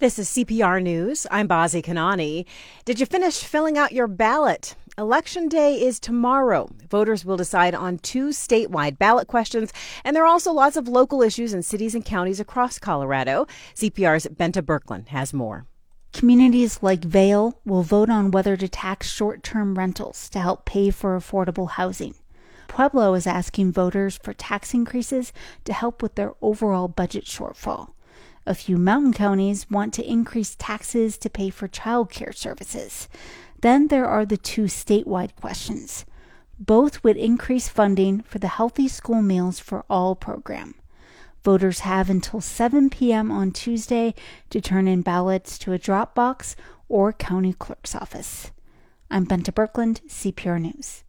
This is CPR News. I'm Bazi Kanani. Did you finish filling out your ballot? Election day is tomorrow. Voters will decide on 2 statewide ballot questions, and there are also lots of local issues in cities and counties across Colorado. CPR's Benta Birkeland has more. Communities like Vail will vote on whether to tax short-term rentals to help pay for affordable housing. Pueblo is asking voters for tax increases to help with their overall budget shortfall. A few mountain counties want to increase taxes to pay for child care services. Then there are the 2 statewide questions. Both would increase funding for the Healthy School Meals for All program. Voters have until 7 p.m. on Tuesday to turn in ballots to a drop box or county clerk's office. I'm Benta Birkeland, CPR News.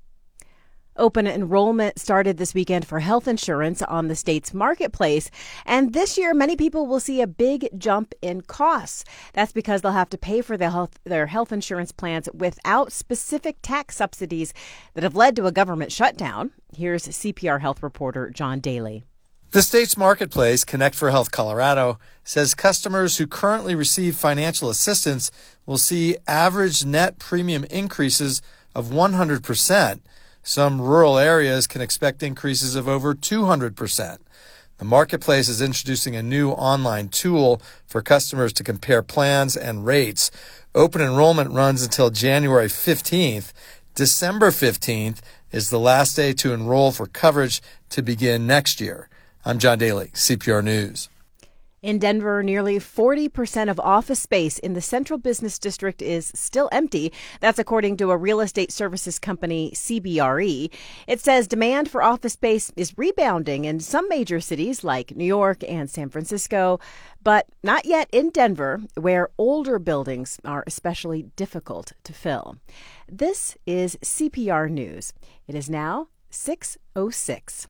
Open enrollment started this weekend for health insurance on the state's marketplace. And this year, many people will see a big jump in costs. That's because they'll have to pay for their health insurance plans without specific tax subsidies that have led to a government shutdown. Here's CPR health reporter John Daly. The state's marketplace, Connect for Health Colorado, says customers who currently receive financial assistance will see average net premium increases of 100%. Some rural areas can expect increases of over 200%. The marketplace is introducing a new online tool for customers to compare plans and rates. Open enrollment runs until January 15th. December 15th is the last day to enroll for coverage to begin next year. I'm John Daly, CPR News. In Denver, nearly 40% of office space in the central business district is still empty. That's according to a real estate services company, CBRE. It says demand for office space is rebounding in some major cities like New York and San Francisco, but not yet in Denver, where older buildings are especially difficult to fill. This is CPR News. It is now 6:06.